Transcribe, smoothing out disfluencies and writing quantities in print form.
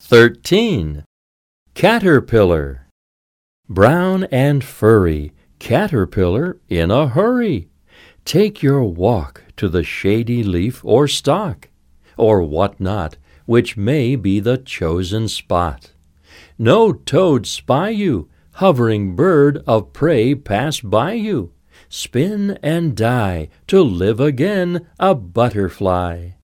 13. Caterpillar. Brown and furry, caterpillar in a hurry. Take your walk to the shady leaf or stalk, or what not, which may be the chosen spot. No toad spy you, hovering bird of prey pass by you. Spin and die to live again a butterfly.